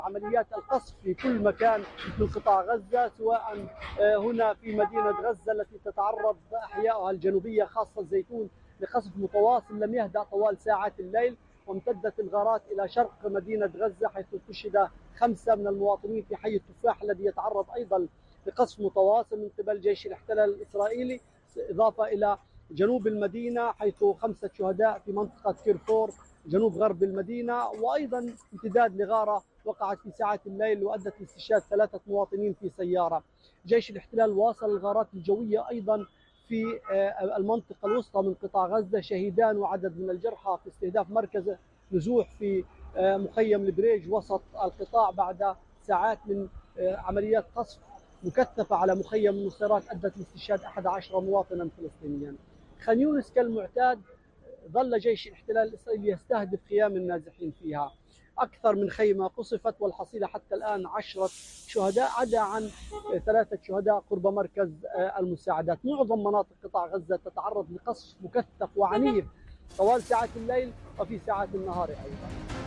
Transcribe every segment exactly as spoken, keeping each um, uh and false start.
عمليات القصف في كل مكان من قطاع غزة، سواء هنا في مدينة غزة التي تتعرض أحيائها الجنوبية خاصة الزيتون لقصف متواصل لم يهدأ طوال ساعات الليل، وامتدت الغارات إلى شرق مدينة غزة حيث استشهد خمسة من المواطنين في حي التفاح الذي يتعرض أيضا لقصف متواصل من قبل جيش الاحتلال الإسرائيلي، إضافة إلى جنوب المدينة حيث خمسة شهداء في منطقة كيرفور جنوب غرب المدينة، وأيضا امتداد لغارة وقعت في ساعات الليل وأدت لاستشهاد ثلاثة مواطنين في سيارة. جيش الاحتلال واصل الغارات الجوية أيضا في المنطقة الوسطى من قطاع غزة، شهيدان وعدد من الجرحى في استهداف مركز نزوح في مخيم البريج وسط القطاع بعد ساعات من عمليات قصف مكثفة على مخيم النصيرات أدت لاستشهاد أحد عشر مواطنا فلسطينيا. خان يونس كالمعتاد ظل جيش الاحتلال الإسرائيلي يستهدف خيام النازحين فيها، أكثر من خيمة قصفت والحصيلة حتى الآن عشرة شهداء عدا عن ثلاثة شهداء قرب مركز المساعدات. معظم مناطق قطاع غزة تتعرض لقصف مكثف وعنيف طوال ساعات الليل وفي ساعات النهار أيضا.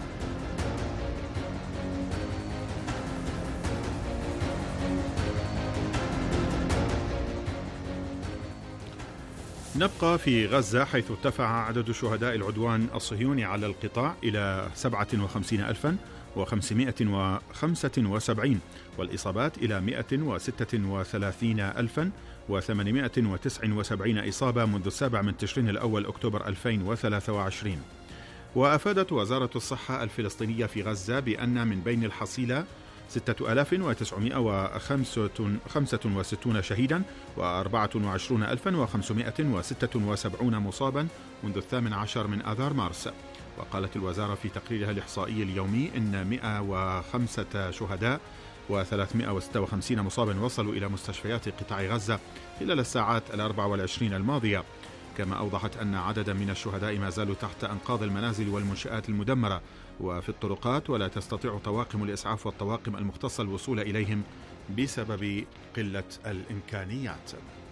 نبقى في غزة حيث ارتفع عدد شهداء العدوان الصهيوني على القطاع إلى سبعة وخمسين ألفا وخمسمائة وخمسة وسبعين والإصابات إلى مائة وستة وثلاثين ألفا وثمانمائة وتسعة وسبعين إصابة منذ السابع من تشرين الأول أكتوبر ألفين وثلاثة وعشرين. وأفادت وزارة الصحة الفلسطينية في غزة بأن من بين الحصيلة ستة آلاف وتسعمائة وخمسة وستون شهيدا وأربعة وعشرين ألفا وخمسمائة وستة وسبعين مصابا منذ الثامن عشر من آذار مارس. وقالت الوزارة في تقريرها الإحصائي اليومي إن مائة وخمسة شهداء وثلاثمائة وستة وخمسين مصابا وصلوا إلى مستشفيات قطاع غزة خلال الساعات الأربع والعشرين الماضية. كما أوضحت أن عددا من الشهداء ما زالوا تحت أنقاض المنازل والمنشآت المدمرة وفي الطرقات، ولا تستطيع طواقم الإسعاف والطواقم المختصة الوصول إليهم بسبب قلة الإمكانيات.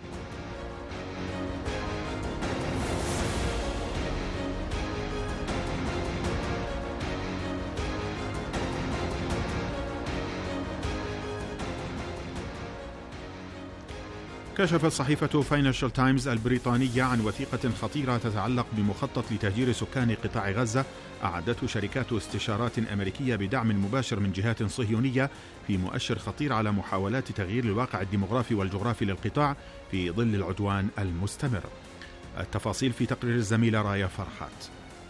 كشفت صحيفة فاينانشال تايمز البريطانية عن وثيقة خطيرة تتعلق بمخطط لتهجير سكان قطاع غزة أعدته شركات استشارات أمريكية بدعم مباشر من جهات صهيونية، في مؤشر خطير على محاولات تغيير الواقع الديمغرافي والجغرافي للقطاع في ظل العدوان المستمر. التفاصيل في تقرير الزميلة رايا فرحات.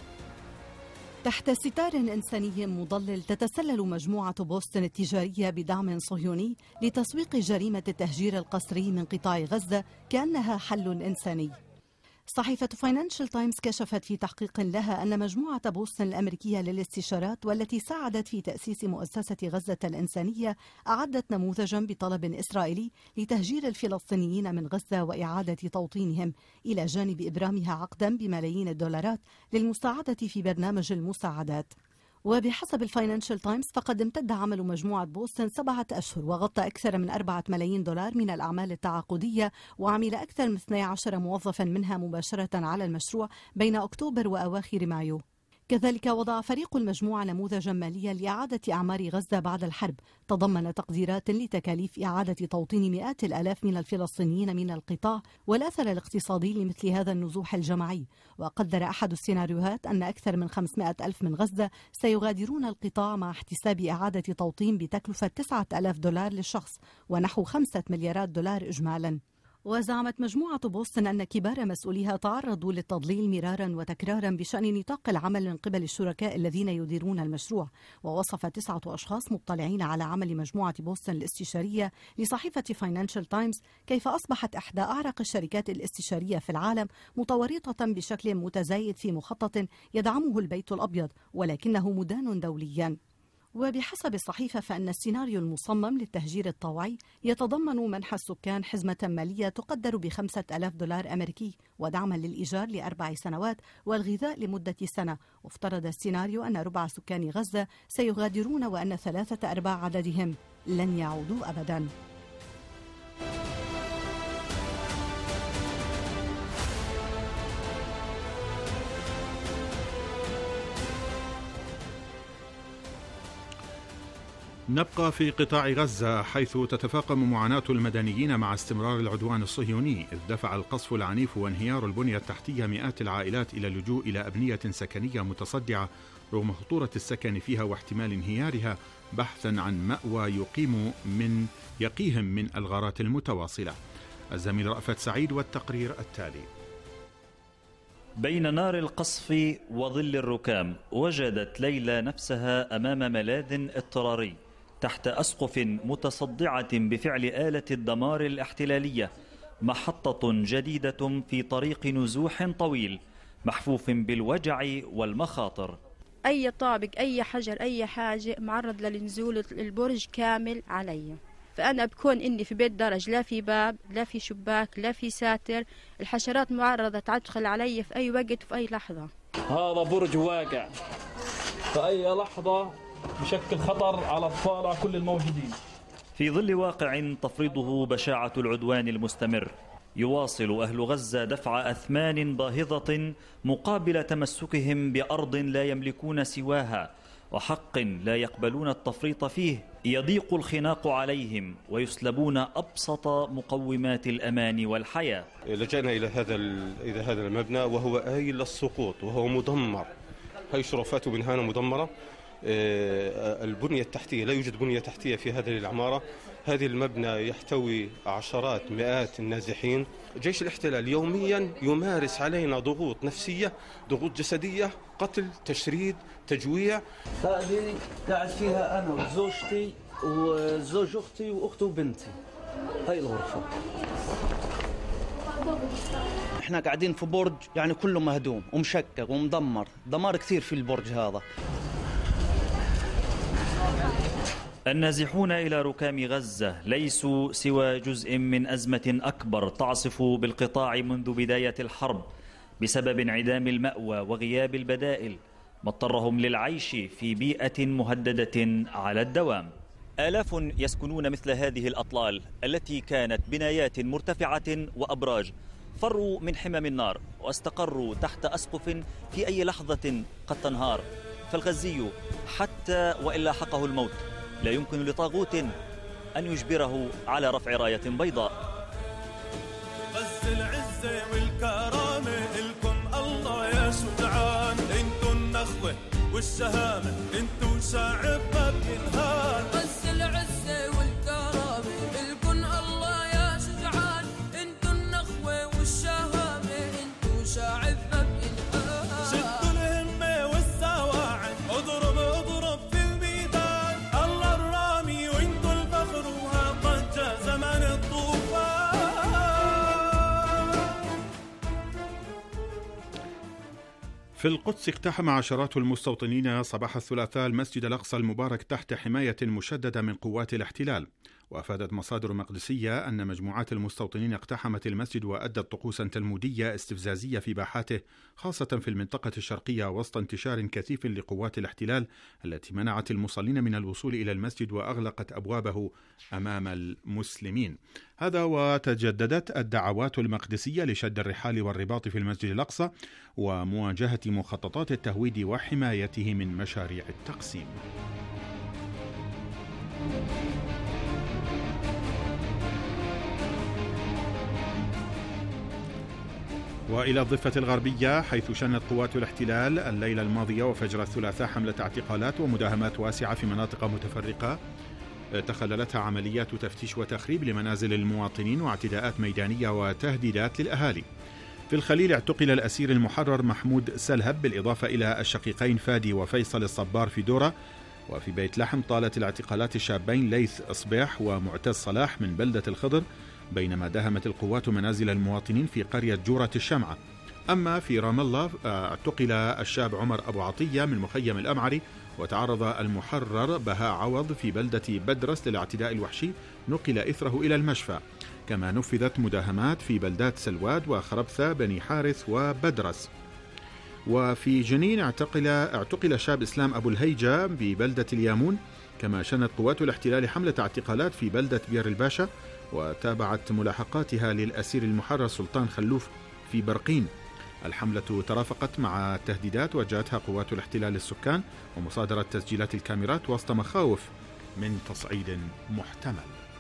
تحت ستار إنساني مضلل تتسلل مجموعة بوسطن التجارية بدعم صهيوني لتسويق جريمة التهجير القسري من قطاع غزة كأنها حل إنساني. صحيفة فاينانشال تايمز كشفت في تحقيق لها أن مجموعة بوسطن الأمريكية للاستشارات والتي ساعدت في تأسيس مؤسسة غزة الإنسانية أعدت نموذجا بطلب إسرائيلي لتهجير الفلسطينيين من غزة وإعادة توطينهم، إلى جانب إبرامها عقدا بملايين الدولارات للمساعدة في برنامج المساعدات. وبحسب الفاينانشال تايمز فقد امتد عمل مجموعة بوسطن سبعة أشهر وغطى أكثر من أربعة ملايين دولار من الأعمال التعاقدية، وعمل أكثر من اثني عشر موظفا منها مباشرة على المشروع بين أكتوبر وأواخر مايو. كذلك وضع فريق المجموعة نموذجا ماليا لإعادة أعمار غزة بعد الحرب تضمن تقديرات لتكاليف إعادة توطين مئات الآلاف من الفلسطينيين من القطاع والأثر الاقتصادي لمثل هذا النزوح الجماعي. وقدر أحد السيناريوهات أن أكثر من خمسمائة ألف من غزة سيغادرون القطاع مع احتساب إعادة توطين بتكلفة تسعة آلاف دولار للشخص ونحو خمسة مليارات دولار إجمالا. وزعمت مجموعة بوسطن أن كبار مسؤوليها تعرضوا للتضليل مرارا وتكرارا بشأن نطاق العمل من قبل الشركاء الذين يديرون المشروع. ووصف تسعة أشخاص مطلعين على عمل مجموعة بوسطن الاستشارية لصحيفة فاينانشال تايمز كيف أصبحت إحدى أعرق الشركات الاستشارية في العالم متورطة بشكل متزايد في مخطط يدعمه البيت الأبيض ولكنه مدان دوليا. وبحسب الصحيفة فإن السيناريو المصمم للتهجير الطوعي يتضمن منح السكان حزمة مالية تقدر بخمسة آلاف دولار أمريكي ودعما للإيجار لأربع سنوات والغذاء لمدة سنة. وافترض السيناريو أن ربع سكان غزة سيغادرون وأن ثلاثة أرباع عددهم لن يعودوا أبدا. نبقى في قطاع غزة حيث تتفاقم معاناة المدنيين مع استمرار العدوان الصهيوني، إذ دفع القصف العنيف وانهيار البنية التحتية مئات العائلات إلى اللجوء إلى أبنية سكنية متصدعة رغم خطورة السكن فيها واحتمال انهيارها، بحثا عن مأوى يقيم من يقيهم من الغارات المتواصلة. الزميل رأفت سعيد والتقرير التالي. بين نار القصف وظل الركام وجدت ليلى نفسها أمام ملاذ اضطراري تحت أسقف متصدعة بفعل آلة الدمار الاحتلالية، محطة جديدة في طريق نزوح طويل محفوف بالوجع والمخاطر. أي طابق أي حجر أي حاجة معرض للنزول البرج كامل علي، فأنا بكون إني في بيت درج لا في باب لا في شباك لا في ساتر، الحشرات معرضة تدخل علي في أي وقت وفي أي لحظة. هذا برج واقع في أي لحظة بشكل خطر على أطفال على كل الموجودين. في ظل واقع تفرضه بشاعة العدوان المستمر، يواصل أهل غزة دفع أثمان باهظة مقابل تمسكهم بأرض لا يملكون سواها وحق لا يقبلون التفريط فيه. يضيق الخناق عليهم ويسلبون أبسط مقومات الأمان والحياة. لجأنا إلى هذا إلى هذا المبنى وهو آيل للسقوط وهو مدمر، هاي شرفاته من هنا مدمرة. البنية التحتية لا يوجد بنية تحتية في هذه العمارة. هذه المبنى يحتوي عشرات مئات النازحين. جيش الاحتلال يوميا يمارس علينا ضغوط نفسية، ضغوط جسدية، قتل، تشريد، تجويع. هذه قاعد فيها أنا وزوجتي وزوج أختي وأخته وبنتي. هاي الغرفة. احنا قاعدين في برج يعني كله مهدوم ومشكك ومدمر، دمار كثير في البرج هذا. النازحون إلى ركام غزة ليسوا سوى جزء من أزمة أكبر تعصف بالقطاع منذ بداية الحرب بسبب انعدام المأوى وغياب البدائل، ما اضطرهم للعيش في بيئة مهددة على الدوام. آلاف يسكنون مثل هذه الأطلال التي كانت بنايات مرتفعة وأبراج، فروا من حمم النار واستقروا تحت أسقف في أي لحظة قد تنهار. فالغزي حتى وإن لاحقه الموت لا يمكن لطاغوت أن يجبره على رفع راية بيضاء. غز العزة والكرامة إلكم الله يا شجعان، انتو النخوة والشهامة انتو شعب ما بينهان. غز العزة والكرامة إلكم الله يا شجعان، انتو النخوة والشهامة انتو شعب ما بينهان. شدوا الهمة والسواعد اضرب اضرب في الميدان، الله الرامي وانتو الفخر وها جاء زمن الطوفان. في القدس اقتحم عشرات المستوطنين صباح الثلاثاء المسجد الأقصى المبارك تحت حماية مشددة من قوات الاحتلال. وأفادت مصادر مقدسية أن مجموعات المستوطنين اقتحمت المسجد وأدت طقوسا تلمودية استفزازية في باحاته، خاصة في المنطقة الشرقية وسط انتشار كثيف لقوات الاحتلال التي منعت المصلين من الوصول إلى المسجد وأغلقت أبوابه أمام المسلمين. هذا وتجددت الدعوات المقدسية لشد الرحال والرباط في المسجد الأقصى ومواجهة مخططات التهويد وحمايته من مشاريع التقسيم. وإلى الضفة الغربية حيث شنت قوات الاحتلال الليلة الماضية وفجر الثلاثاء حملة اعتقالات ومداهمات واسعة في مناطق متفرقة تخللتها عمليات تفتيش وتخريب لمنازل المواطنين واعتداءات ميدانية وتهديدات للأهالي. في الخليل اعتقل الأسير المحرر محمود سلهب بالإضافة إلى الشقيقين فادي وفيصل الصبار في دورة. وفي بيت لحم طالت الاعتقالات الشابين ليث إصباح ومعتز صلاح من بلدة الخضر، بينما داهمت القوات منازل المواطنين في قرية جورة الشمعة. أما في رام الله اعتقل الشاب عمر أبو عطية من مخيم الأمعري، وتعرض المحرر بهاء عوض في بلدة بدرس للاعتداء الوحشي، نقل إثره إلى المشفى. كما نفذت مداهمات في بلدات سلواد وخربثة بني حارث وبدرس. وفي جنين اعتقل اعتقل شاب إسلام أبو الهيجة ببلدة اليامون. كما شنت قوات الاحتلال حملة اعتقالات في بلدة بير الباشا، وتابعت ملاحقاتها للأسير المحرر سلطان خلوف في برقين. الحملة ترافقت مع تهديدات واجهتها قوات الاحتلال للسكان ومصادرة تسجيلات الكاميرات وسط مخاوف من تصعيد محتمل.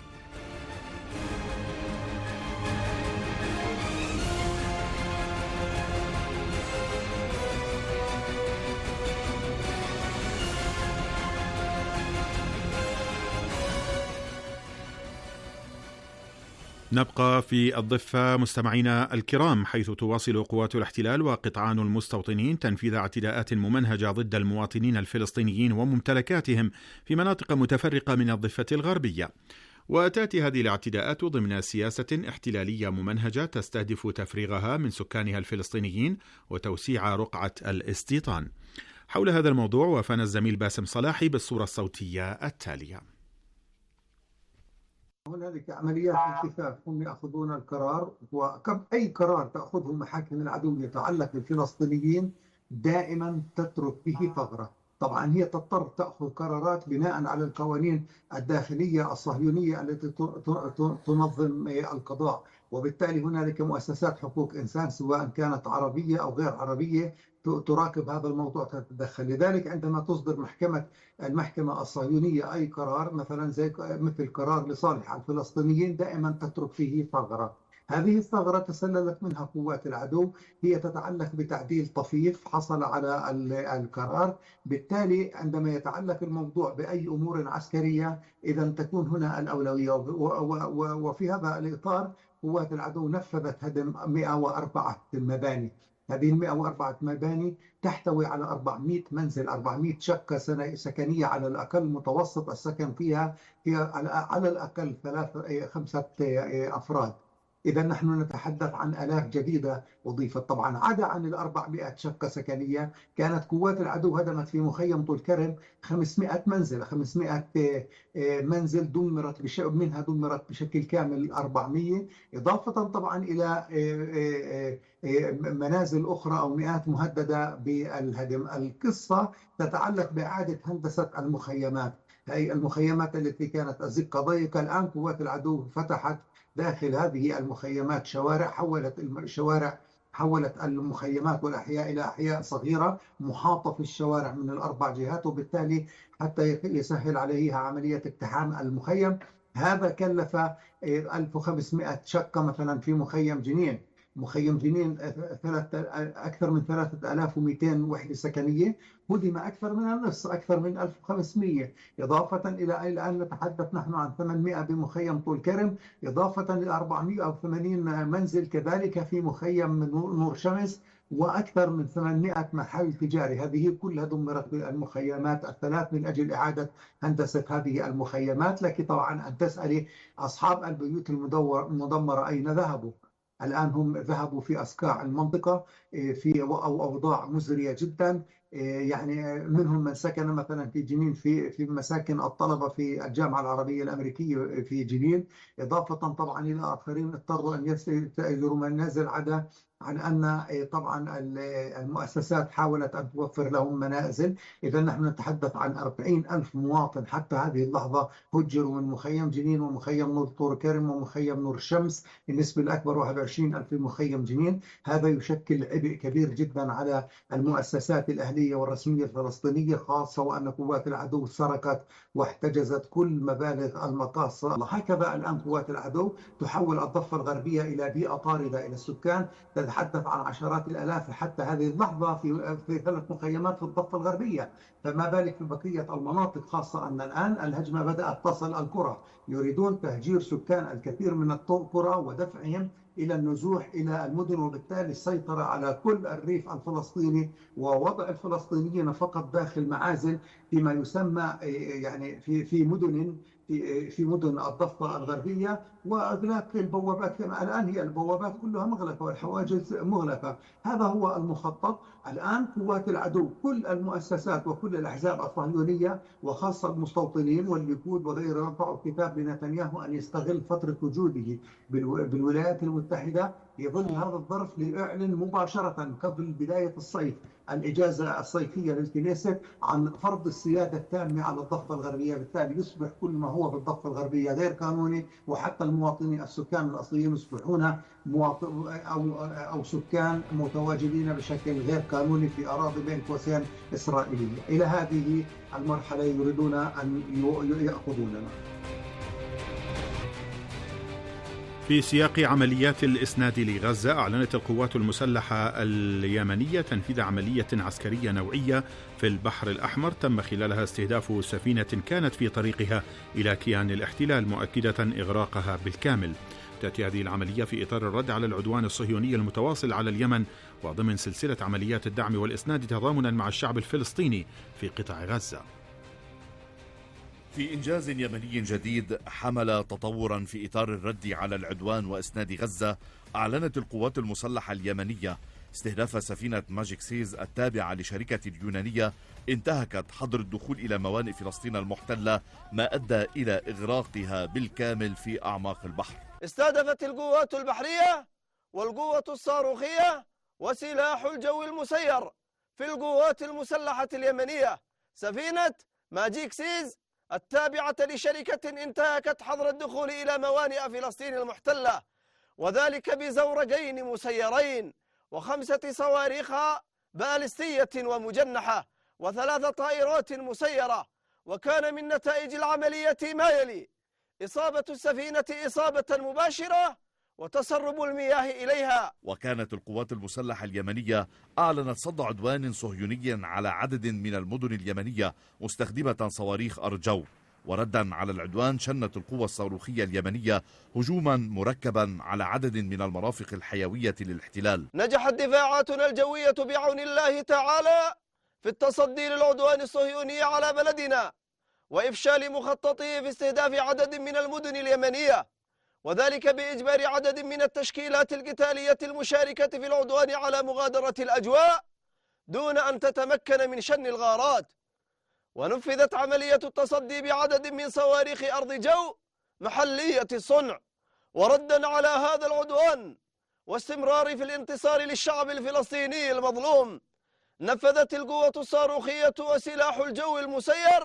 نبقى في الضفة مستمعينا الكرام، حيث تواصل قوات الاحتلال وقطعان المستوطنين تنفيذ اعتداءات ممنهجة ضد المواطنين الفلسطينيين وممتلكاتهم في مناطق متفرقة من الضفة الغربية. وتأتي هذه الاعتداءات ضمن سياسة احتلالية ممنهجة تستهدف تفريغها من سكانها الفلسطينيين وتوسيع رقعة الاستيطان. حول هذا الموضوع وافانا الزميل باسم صلاحي بالصورة الصوتية التالية. هنالك عمليات التفاف، هم يأخذون القرار، وأي قرار تأخذه محاكم العدو يتعلق بالفلسطينيين دائما تترك به ثغرة. طبعا هي تضطر تأخذ قرارات بناء على القوانين الداخلية الصهيونية التي تنظم القضاء، وبالتالي هنالك مؤسسات حقوق إنسان سواء كانت عربية أو غير عربية تراقب هذا الموضوع، تتدخل. لذلك عندما تصدر محكمة المحكمة الصهيونية أي قرار مثلا زي مثل قرار لصالح الفلسطينيين دائما تترك فيه ثغرة. هذه الثغرة تسللت منها قوات العدو، هي تتعلق بتعديل طفيف حصل على القرار. بالتالي عندما يتعلق الموضوع بأي أمور عسكرية إذا تكون هنا الأولوية، وفي هذا الإطار قوات العدو نفذت هدم مئة وأربعة مباني. هذه ال مئة وأربعة مباني تحتوي على أربعمئة منزل، أربعمئة شقة سكنية على الأقل، متوسط السكن فيها هي على الأقل ثلاثة خمسة أفراد. إذا نحن نتحدث عن آلاف جديدة أضيفت. طبعا عدا عن الأربعمئة شقة سكنية كانت قوات العدو هدمت في مخيم طول كرم خمسمئة منزل، خمسمئة منزل دمرت بش... منها دمرت بشكل كامل أربعمئة، إضافة طبعا إلى منازل أخرى أو مئات مهددة بالهدم. القصة تتعلق بإعادة هندسة المخيمات، هي المخيمات التي كانت أزقة ضيقة. الآن قوات العدو فتحت داخل هذه المخيمات شوارع، حولت الشوارع حولت المخيمات والأحياء إلى أحياء صغيرة محاطة في الشوارع من الأربع جهات، وبالتالي حتى يسهل عليها عملية اقتحام المخيم. هذا كلف ألف وخمسمئة شقة مثلا في مخيم جنين. مخيم جنين أكثر من ثلاثة آلاف ومئتين وحدة سكنية، هدم أكثر من النصف، أكثر من ألف وخمسمئة، إضافة إلى الآن نتحدث نحن عن ثمانمئة بمخيم طول كرم، إضافة إلى أربعمئة وثمانين منزل كذلك في مخيم نور شمس، وأكثر من ثمانمئة محل تجاري. هذه كلها دمرت بالمخيمات الثلاث من أجل إعادة هندسة هذه المخيمات. لك طبعا أن تسألي أصحاب البيوت المدمرة أين ذهبوا؟ الآن هم ذهبوا في أصقاع المنطقة في أوضاع مزرية جدا. يعني منهم من سكن مثلا في جنين في في مساكن الطلبة في الجامعة العربية الأمريكية في جنين، إضافة طبعا إلى آخرين اضطروا أن يستأجروا منازل، عدا عن أن طبعا المؤسسات حاولت أن توفر لهم منازل. إذا نحن نتحدث عن أربعين ألف مواطن حتى هذه اللحظة هجروا من مخيم جنين ومخيم نور طور كرم ومخيم نور شمس، النسبة الأكبر واحد وعشرين ألف في مخيم جنين. هذا يشكل عبء كبير جدا على المؤسسات الأهلية والرسمية الفلسطينية، خاصة وأن قوات العدو سرقت واحتجزت كل مبالغ المقاصة. هكذا الآن قوات العدو تحول الضفة الغربية إلى بيئة طاردة إلى السكان، تتحدث عن عشرات الآلاف حتى هذه اللحظة في في ثلاث مخيمات في الضفة الغربية، فما بالك في بقية المناطق، خاصة أن الآن الهجمة بدأت تصل القرى. يريدون تهجير سكان الكثير من القرى ودفعهم إلى النزوح إلى المدن، وبالتالي السيطرة على كل الريف الفلسطيني ووضع الفلسطينيين فقط داخل معازل فيما يسمى يعني في في مدن في في مدن الضفة الغربية، وإغلاق البوابات. الآن هي البوابات كلها مغلقة والحواجز مغلقة. هذا هو المخطط. الآن قوات العدو كل المؤسسات وكل الأحزاب الصهيونية وخاصة المستوطنين والليكود وغيرهم رفعوا كتاب لنتنياهو أن يستغل فترة وجوده بالولايات المتحدة يظل هذا الظرف ليعلن مباشرة قبل بداية الصيف الإجازة الصيفية للكنيسة عن فرض السيادة التامة على الضفة الغربية، بالتالي يصبح كل ما هو بالضفة الغربية غير قانوني، وحتى المواطنين السكان الأصليين يصبحون مواطن أو أو سكان متواجدين بشكل غير قانوني في أراضي بين قوسين إسرائيلية. إلى هذه المرحلة يريدون أن يأخذوننا. في سياق عمليات الإسناد لغزة، أعلنت القوات المسلحة اليمنية تنفيذ عملية عسكرية نوعية في البحر الأحمر تم خلالها استهداف سفينة كانت في طريقها إلى كيان الاحتلال، مؤكدة إغراقها بالكامل. تأتي هذه العملية في إطار الرد على العدوان الصهيوني المتواصل على اليمن، وضمن سلسلة عمليات الدعم والإسناد تضامنا مع الشعب الفلسطيني في قطاع غزة. في إنجاز يمني جديد حمل تطورا في إطار الرد على العدوان وإسناد غزة، أعلنت القوات المسلحة اليمنية استهداف سفينة ماجيك سيز التابعة لشركة اليونانية انتهكت حظر الدخول إلى موانئ فلسطين المحتلة، ما أدى إلى إغراقها بالكامل في أعماق البحر. استهدفت القوات البحرية والقوة الصاروخية وسلاح الجو المسير في القوات المسلحة اليمنية سفينة ماجيك سيز التابعة لشركة انتهكت حظر الدخول إلى موانئ فلسطين المحتلة، وذلك بزورقين مسيرين وخمسة صواريخ باليستية ومجنحة وثلاث طائرات مسيرة. وكان من نتائج العملية ما يلي: إصابة السفينة إصابة مباشرة وتسرب المياه إليها. وكانت القوات المسلحة اليمنية أعلنت صد عدوان صهيوني على عدد من المدن اليمنية مستخدمة صواريخ أرجو. وردا على العدوان شنت القوة الصاروخية اليمنية هجوما مركبا على عدد من المرافق الحيوية للاحتلال. نجحت دفاعاتنا الجوية بعون الله تعالى في التصدي للعدوان الصهيوني على بلدنا وإفشال مخططه في استهداف عدد من المدن اليمنية، وذلك بإجبار عدد من التشكيلات القتالية المشاركة في العدوان على مغادرة الأجواء دون أن تتمكن من شن الغارات. ونفذت عملية التصدي بعدد من صواريخ أرض جو محلية الصنع. وردا على هذا العدوان واستمرار في الانتصار للشعب الفلسطيني المظلوم، نفذت القوة الصاروخية وسلاح الجو المسير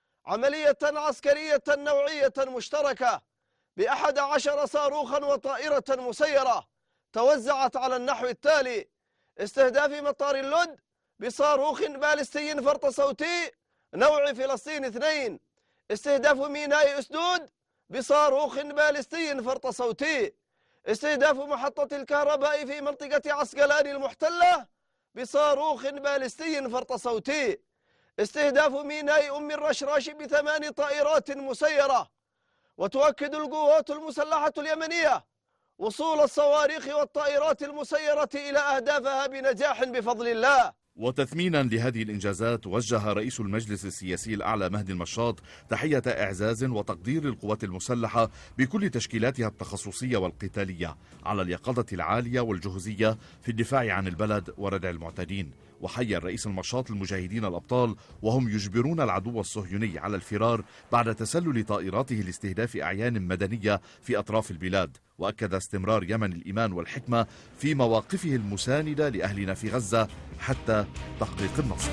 عملية عسكرية نوعية مشتركة بأحد عشر صاروخا وطائرة مسيرة توزعت على النحو التالي: استهداف مطار اللد بصاروخ باليستي فرط صوتي نوع فلسطين اثنين، استهداف ميناء أسدود بصاروخ باليستي فرط صوتي، استهداف محطة الكهرباء في منطقة عسقلان المحتلة بصاروخ باليستي فرط صوتي، استهداف ميناء أم الرشراش بثمان طائرات مسيرة. وتؤكد القوات المسلحة اليمنية وصول الصواريخ والطائرات المسيرة إلى أهدافها بنجاح بفضل الله. وتثمينا لهذه الإنجازات، وجه رئيس المجلس السياسي الأعلى مهدي المشاط تحية إعزاز وتقدير للقوات المسلحة بكل تشكيلاتها التخصصية والقتالية على اليقظة العالية والجهوزية في الدفاع عن البلد وردع المعتدين. وحيا الرئيس المشاط المجاهدين الأبطال وهم يجبرون العدو الصهيوني على الفرار بعد تسلل طائراته لاستهداف أعيان مدنية في أطراف البلاد. وأكد استمرار يمن الإيمان والحكمة في مواقفه المساندة لأهلنا في غزة حتى تحقيق النصر.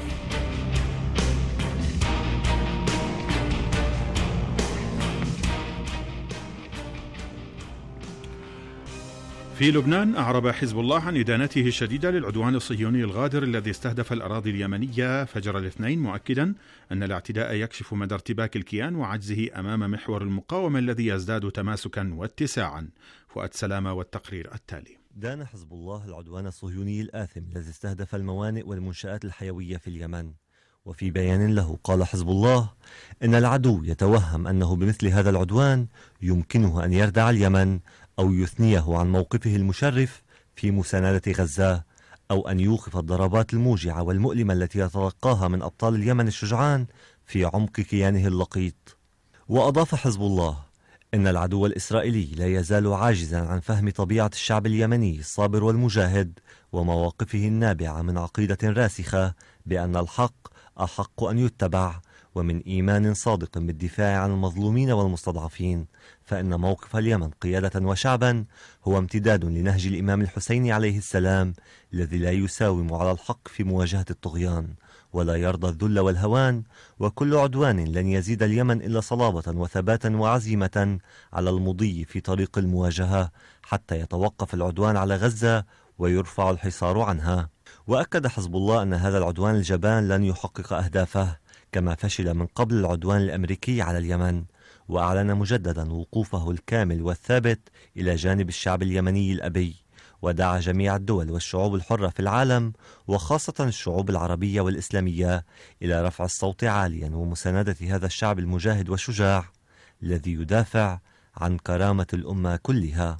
في لبنان أعرب حزب الله عن إدانته الشديدة للعدوان الصهيوني الغادر الذي استهدف الأراضي اليمنية فجر الاثنين، مؤكدا أن الاعتداء يكشف مدى ارتباك الكيان وعجزه أمام محور المقاومة الذي يزداد تماسكا واتساعا. فؤاد سلامة والتقرير التالي. دان حزب الله العدوان الصهيوني الآثم الذي استهدف الموانئ والمنشآت الحيوية في اليمن. وفي بيان له قال حزب الله إن العدو يتوهم أنه بمثل هذا العدوان يمكنه أن يردع اليمن أو يثنيه عن موقفه المشرف في مساندة غزة، أو أن يوقف الضربات الموجعة والمؤلمة التي يتلقاها من أبطال اليمن الشجعان في عمق كيانه اللقيط. وأضاف حزب الله إن العدو الإسرائيلي لا يزال عاجزا عن فهم طبيعة الشعب اليمني الصابر والمجاهد ومواقفه النابعة من عقيدة راسخة بأن الحق أحق أن يتبع ومن إيمان صادق بالدفاع عن المظلومين والمستضعفين، فإن موقف اليمن قيادة وشعبا هو امتداد لنهج الإمام الحسين عليه السلام الذي لا يساوم على الحق في مواجهة الطغيان ولا يرضى الذل والهوان، وكل عدوان لن يزيد اليمن إلا صلابة وثباتا وعزيمة على المضي في طريق المواجهة حتى يتوقف العدوان على غزة ويرفع الحصار عنها. وأكد حزب الله أن هذا العدوان الجبان لن يحقق أهدافه، كما فشل من قبل العدوان الأمريكي على اليمن، وأعلن مجددا وقوفه الكامل والثابت إلى جانب الشعب اليمني الأبي، ودعا جميع الدول والشعوب الحرة في العالم وخاصة الشعوب العربية والإسلامية إلى رفع الصوت عاليا ومساندة هذا الشعب المجاهد والشجاع الذي يدافع عن كرامة الأمة كلها.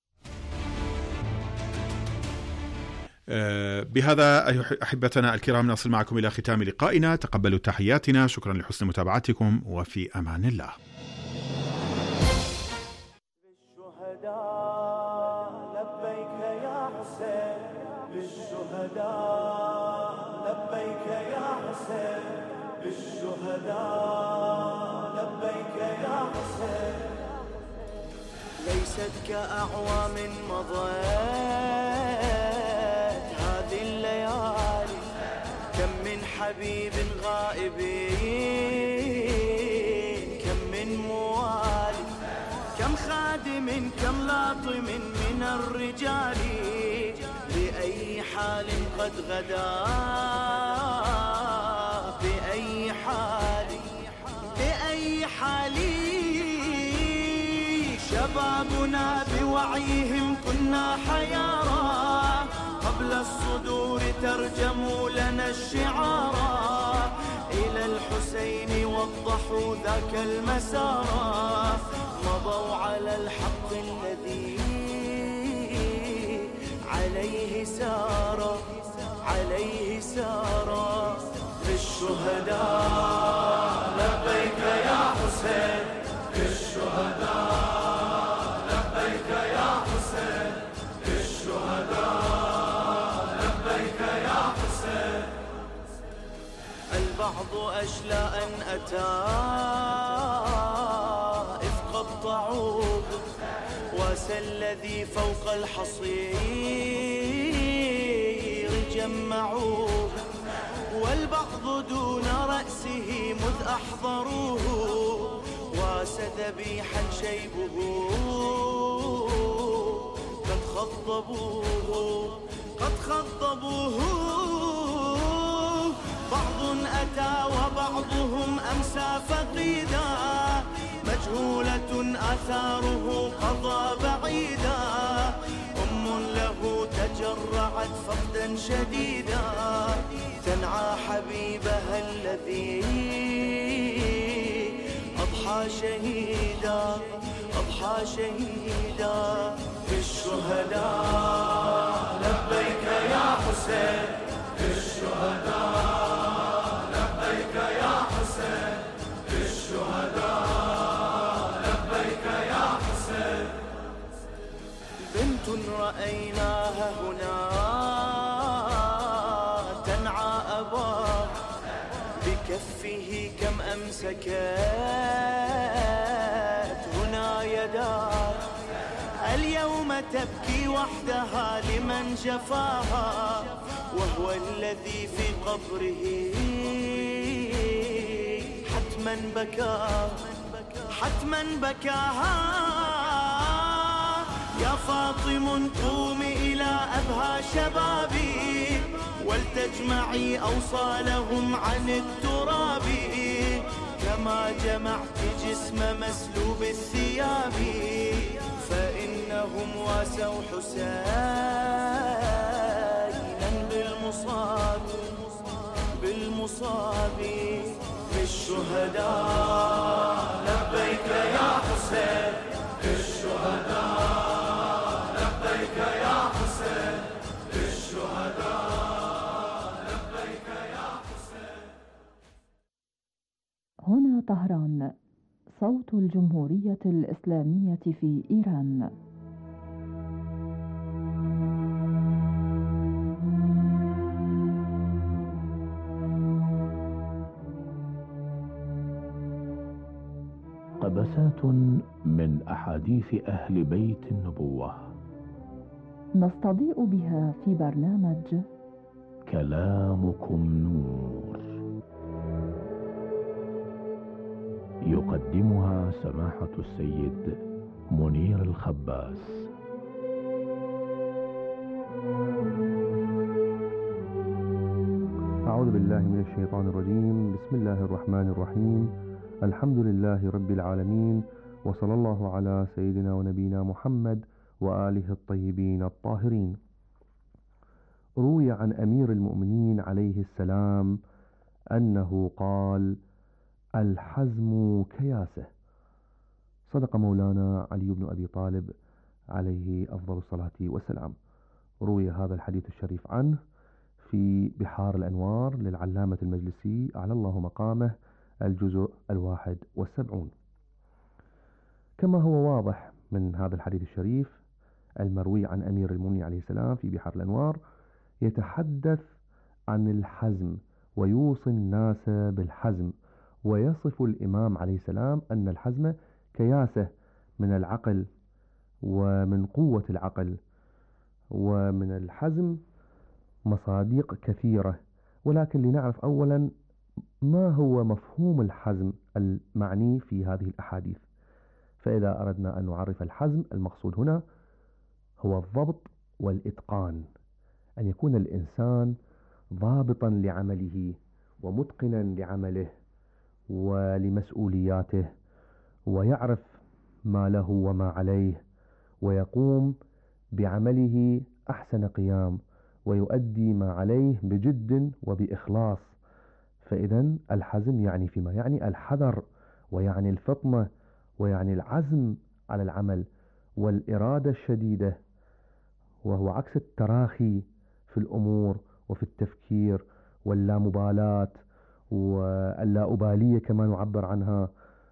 بهذا أحبتنا الكرام نصل معكم إلى ختام لقائنا. تقبلوا تحياتنا، شكرا لحسن متابعتكم، وفي أمان الله. لبيك يا حسين بالشهداء، لبيك يا حسين بالشهداء، لبيك يا حسين. ليست كأعوام مضت هذه الليالي، كم من حبيب غائبين، كم من موالي، كم خادم كم لاطم من الرجال، بأي حال قد غدا، بأي حال، بأي حال. شبابنا بوعيهم كنا حيارى، قبل الصدور ترجموا لنا الشعارا، إلى الحسين وضحوا ذاك المسار، مضوا على الحق الذي عليه سار، عليه سار. بالشهداء لبيك يا حسين، بالشهداء لبيك يا حسين، بالشهداء لبيك يا حسين. البعض أشلى أن أتى إذ قطعوه، واسى الذي فوق الحصير جمعوه، والبعض دون رأسه مذ أحضروه، واسى ذبيحا شيبه قد خضبوه، قد خضبوه. بعض أتى وبعضهم أمسى فقيدا، مجهولة آثاره قضى بعيدا، أم له تجرعت فقدا شديدا، تنعى حبيبها الذي أضحى شهيدا، أضحى شهيدا. بالشهداء لبيك يا حسين، بالشهداء لبيك يا حسين، بالشهداء لبيك يا حسين. بنت رأيناها هنا تنعى أباه، بكفه كم أمسكت هنا يداه، اليوم تبكي وحدها لمن جفاها، وهو الذي في قبره حتما بكى، حتما بكاها. يا فاطم قومي إلى أبهى شبابي، ولتجمعي أوصالهم عن التراب، كما جمعت جسم مسلوب الثياب، فإنهم واسوا حسينا بالمصاب، بالمصاب. بالشهداء لبيك يا حسين، بالشهداء لبيك يا حسين، بالشهداء لبيك يا حسين. هنا طهران، صوت الجمهورية الإسلامية في إيران. مقتبسات من أحاديث أهل بيت النبوة نستضيء بها في برنامج كلامكم نور، يقدمها سماحة السيد منير الخباس. أعوذ بالله من الشيطان الرجيم. بسم الله الرحمن الرحيم. الحمد لله رب العالمين، وصلى الله على سيدنا ونبينا محمد وآله الطيبين الطاهرين. روي عن أمير المؤمنين عليه السلام أنه قال: الحزم كياسه. صدق مولانا علي بن أبي طالب عليه أفضل الصلاة والسلام. روي هذا الحديث الشريف عنه في بحار الأنوار للعلامة المجلسي أعلى الله مقامه، الجزء الواحد والسبعون. كما هو واضح من هذا الحديث الشريف المروي عن أمير المؤمنين عليه السلام في بحار الأنوار، يتحدث عن الحزم ويوصي الناس بالحزم، ويصف الإمام عليه السلام أن الحزم كياسة من العقل ومن قوة العقل، ومن الحزم مصادق كثيرة. ولكن لنعرف أولا ما هو مفهوم الحزم المعني في هذه الأحاديث. فإذا أردنا أن نعرف الحزم، المقصود هنا هو الضبط والإتقان، أن يكون الإنسان ضابطا لعمله ومتقنا لعمله ولمسؤولياته، ويعرف ما له وما عليه، ويقوم بعمله أحسن قيام، ويؤدي ما عليه بجد وبإخلاص. فإذا الحزم يعني فيما يعني الحذر، ويعني الفطنة، ويعني العزم على العمل والإرادة الشديدة، وهو عكس التراخي في الأمور وفي التفكير واللامبالاة واللاأبالية كما نعبر عنها،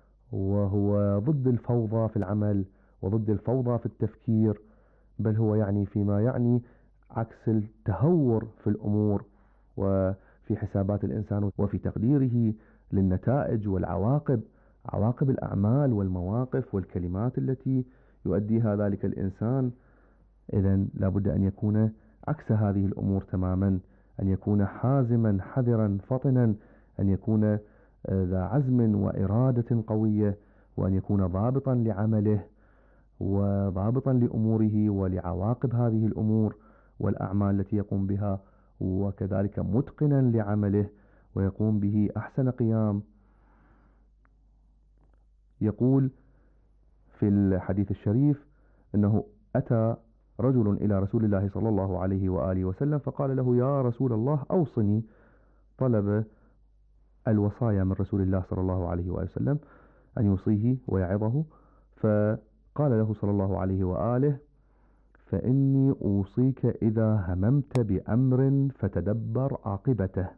وهو ضد الفوضى في العمل وضد الفوضى في التفكير، بل هو يعني فيما يعني عكس التهور في الأمور وفي حسابات الإنسان وفي تقديره للنتائج والعواقب، عواقب الأعمال والمواقف والكلمات التي يؤديها ذلك الإنسان. إذن لابد أن يكون عكس هذه الأمور تماما، أن يكون حازما حذرا فطنا، أن يكون ذا عزم وإرادة قوية، وأن يكون ضابطا لعمله وضابطا لأموره ولعواقب هذه الأمور والأعمال التي يقوم بها، وكذلك متقنا لعمله ويقوم به أحسن قيام. يقول في الحديث الشريف أنه أتى رجل إلى رسول الله صلى الله عليه وآله وسلم فقال له: يا رسول الله أوصني. طلب الوصايا من رسول الله صلى الله عليه وآله وسلم أن يوصيه ويعظه، فقال له صلى الله عليه وآله: فإني أوصيك إذا هممت بأمر فتدبر عاقبته،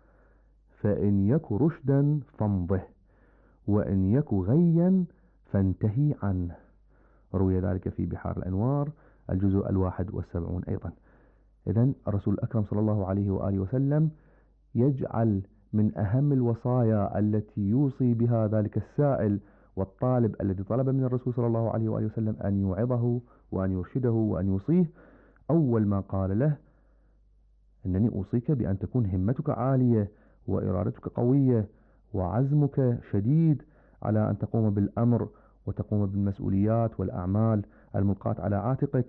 فإن يك رشدا فامضه، وإن يك غيا فانتهي عنه. روي ذلك في بحار الأنوار الجزء الواحد والسبعون أيضا. إذن الرسول الأكرم صلى الله عليه وآله وسلم يجعل من أهم الوصايا التي يوصي بها ذلك السائل والطالب الذي طلب من الرسول صلى الله عليه وآله وسلم أن يوعظه وأن يرشده وأن يوصيه، أول ما قال له: إنني أوصيك بأن تكون همتك عالية وإرادتك قوية وعزمك شديد على أن تقوم بالأمر وتقوم بالمسؤوليات والأعمال الملقاة على عاتقك،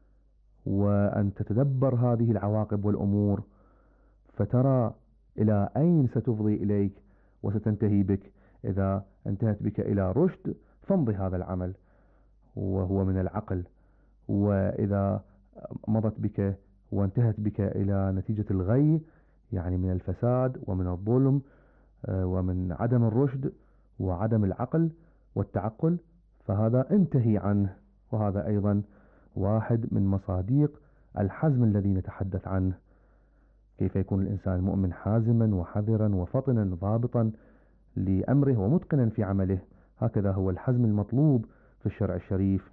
وأن تتدبر هذه العواقب والأمور فترى إلى أين ستفضي إليك وستنتهي بك. إذا انتهت بك إلى رشد فامضي هذا العمل وهو من العقل، وإذا مضت بك وانتهت بك إلى نتيجة الغي يعني من الفساد ومن الظلم ومن عدم الرشد وعدم العقل والتعقل، فهذا انتهي عنه. وهذا أيضا واحد من مصادق الحزم الذي نتحدث عنه. كيف يكون الإنسان المؤمن حازما وحذرا وفطنا ضابطا لأمره ومتقنا في عمله؟ هكذا هو الحزم المطلوب في الشرع الشريف،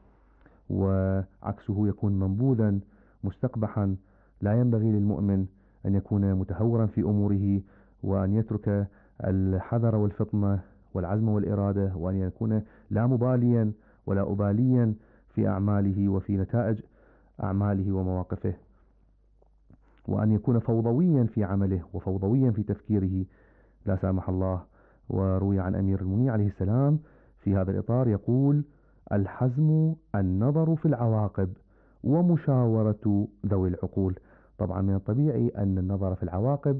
وعكسه يكون منبوذا مستقبحا. لا ينبغي للمؤمن أن يكون متهورا في أموره، وأن يترك الحذر والفطنة والعزم والإرادة، وأن يكون لا مباليا ولا أباليا في أعماله وفي نتائج أعماله ومواقفه، وأن يكون فوضويا في عمله وفوضويا في تفكيره لا سامح الله. وروي عن أمير المؤمنين عليه السلام في هذا الإطار يقول: الحزم النظر في العواقب ومشاورة ذوي العقول. طبعا من الطبيعي أن النظر في العواقب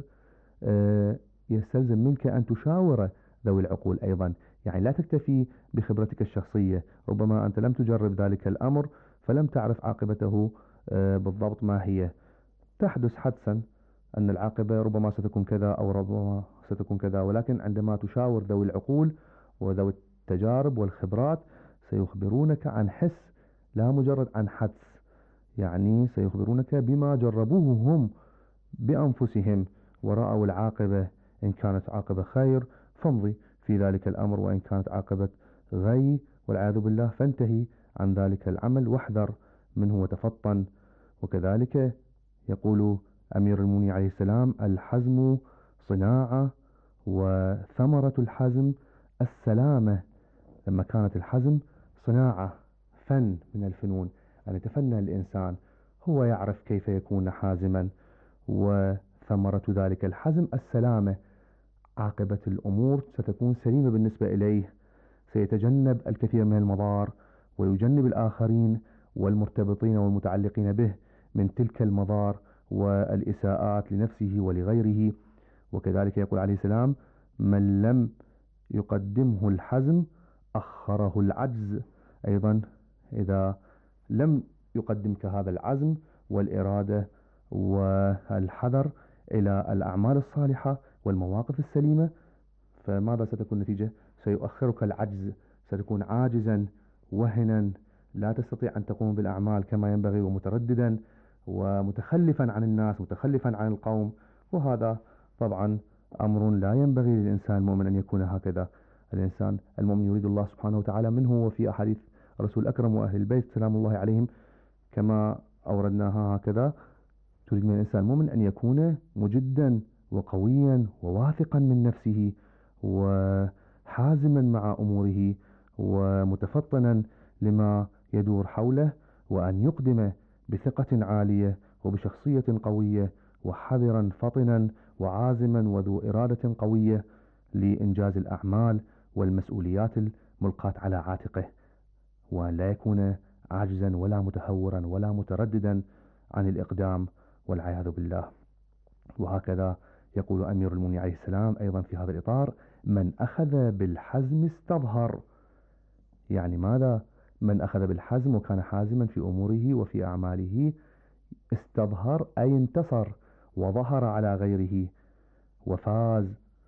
يستلزم منك أن تشاور ذوي العقول أيضا، يعني لا تكتفي بخبرتك الشخصية، ربما أنت لم تجرب ذلك الأمر فلم تعرف عاقبته بالضبط ما هي، تحدث حدسا أن العاقبة ربما ستكون كذا أو ربما ستكون كذا، ولكن عندما تشاور ذوي العقول وذوي التجارب والخبرات سيخبرونك عن حس لا مجرد عن حدس، يعني سيخبرونك بما جربوه هم بأنفسهم ورأوا العاقبة، إن كانت عاقبة خير فامضي في ذلك الأمر، وإن كانت عاقبة غي والعياذ بالله فانتهي عن ذلك العمل واحذر منه وتفطن. وكذلك يقول أمير المؤمنين عليه السلام: الحزم صناعة وثمرة الحزم السلامة. لما كانت الحزم صناعة فن من الفنون، أن يتفنن الإنسان، هو يعرف كيف يكون حازما، وثمرة ذلك الحزم السلامة، عاقبة الأمور ستكون سليمة بالنسبة إليه، سيتجنب الكثير من المضار ويجنب الآخرين والمرتبطين والمتعلقين به من تلك المضار والإساءات لنفسه ولغيره. وكذلك يقول عليه السلام: من لم يقدمه الحزم أخره العجز. أيضا إذا لم يقدمك هذا العزم والإرادة والحذر إلى الأعمال الصالحة والمواقف السليمة، فماذا ستكون النتيجة؟ سيؤخرك العجز، ستكون عاجزا وهنا لا تستطيع أن تقوم بالأعمال كما ينبغي، ومترددا ومتخلفا عن الناس، متخلفا عن القوم، وهذا طبعا أمر لا ينبغي للإنسان المؤمن أن يكون هكذا. الإنسان المؤمن يريد الله سبحانه وتعالى منه، وفي أحاديث رسول الأكرم وأهل البيت سلام الله عليهم كما أوردناها هكذا، تريد من الإنسان المؤمن أن يكون مجدا وقويا وواثقا من نفسه وحازما مع أموره ومتفطنا لما يدور حوله، وأن يقدم بثقة عالية وبشخصية قوية وحذرا فطنا وعازما وذو إرادة قوية لإنجاز الأعمال والمسؤوليات الملقاة على عاتقه، وأن لا يكون عاجزا ولا متهورا ولا مترددا عن الإقدام والعياذ بالله. وهكذا يقول أمير المؤمنين عليه السلام أيضا في هذا الإطار: من أخذ بالحزم استظهر. يعني ماذا؟ من أخذ بالحزم وكان حازما في أموره وفي أعماله استظهر أي انتصر وظهر على غيره وفاز.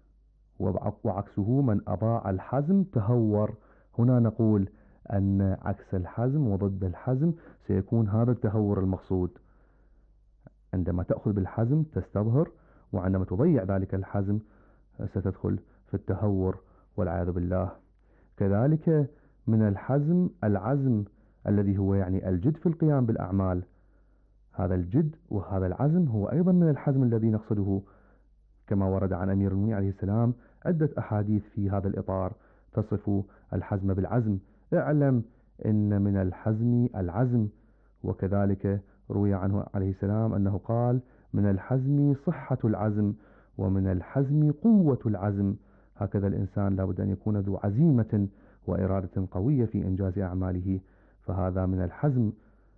وعكسه من أضاع الحزم تهور. هنا نقول أن عكس الحزم وضد الحزم سيكون هذا التهور المقصود. عندما تأخذ بالحزم تستظهر، وعندما تضيع ذلك الحزم ستدخل في التهور والعياذ بالله. كذلك من الحزم العزم الذي هو يعني الجد في القيام بالأعمال. هذا الجد وهذا العزم هو أيضا من الحزم الذي نقصده، كما ورد عن أمير المؤمنين عليه السلام عدة أحاديث في هذا الإطار تصف الحزم بالعزم. اعلم إن من الحزم العزم. وكذلك روي عنه عليه السلام أنه قال: من الحزم صحة العزم، ومن الحزم قوة العزم. هكذا الإنسان لابد أن يكون ذو عزيمة وإرادة قوية في إنجاز أعماله، فهذا من الحزم.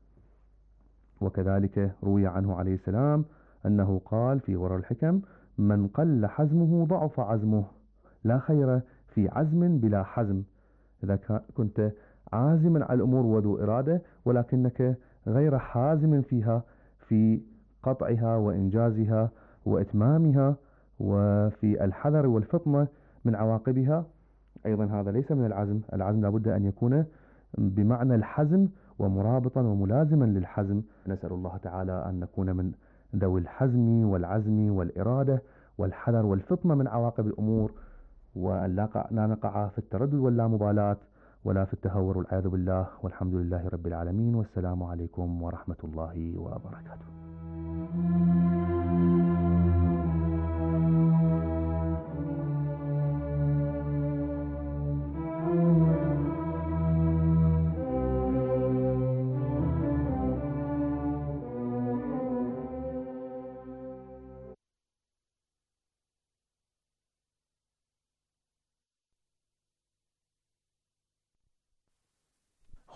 وكذلك روي عنه عليه السلام أنه قال في غرر الحكم: من قل حزمه ضعف عزمه، لا خير في عزم بلا حزم. إذا كنت عازما على الأمور وذو إرادة ولكنك غير حازم فيها في قطعها وإنجازها وإتمامها وفي الحذر والفطنة من عواقبها، أيضا هذا ليس من العزم. العزم لابد أن يكون بمعنى الحزم ومرابطا وملازما للحزم. نسأل الله تعالى أن نكون من ذوي الحزم والعزم والإرادة والحذر والفطنة من عواقب الأمور، وأن لا نقع في التردد واللامبالاة ولا في التهور والعياذ بالله. والحمد لله رب العالمين، والسلام عليكم ورحمة الله وبركاته.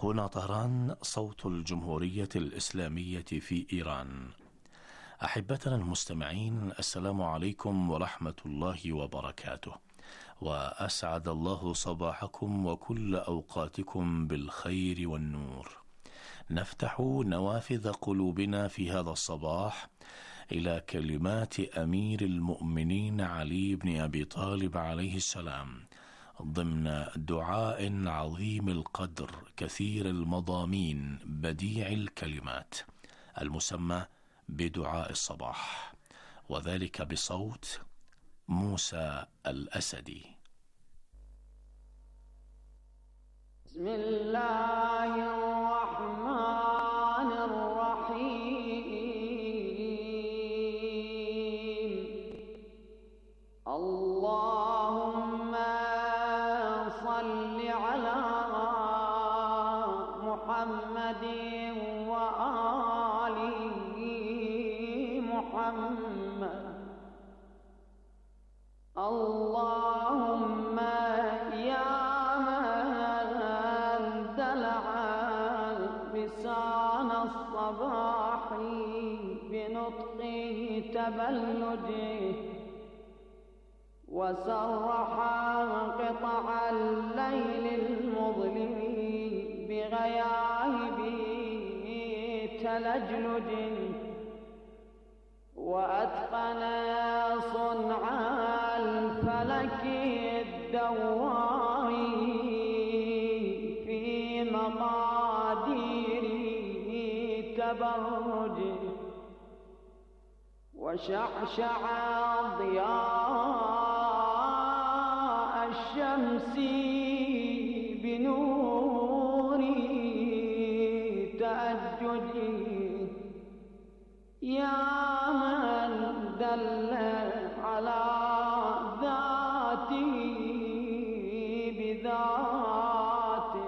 هنا طهران، صوت الجمهورية الإسلامية في إيران. أحبتنا المستمعين، السلام عليكم ورحمة الله وبركاته، وأسعد الله صباحكم وكل أوقاتكم بالخير والنور. نفتح نوافذ قلوبنا في هذا الصباح إلى كلمات أمير المؤمنين علي بن أبي طالب عليه السلام ضمن دعاء عظيم القدر كثير المضامين بديع الكلمات المسمى بدعاء الصباح، وذلك بصوت موسى الأسدي. بسم الله الرحمن الرحيم. اللهم صل على محمد وآل محمد. اللهم يا من دلع لسان الصباح بنطق تبلده، وسرح قطع الليل المظلم بغياهب تلجلجه، وأتقن صنع الفلك الدواري في مقادير تبرجه، وشعشع ضياء الشمس بنور تأججه، يا من دل على ذاته بذاته،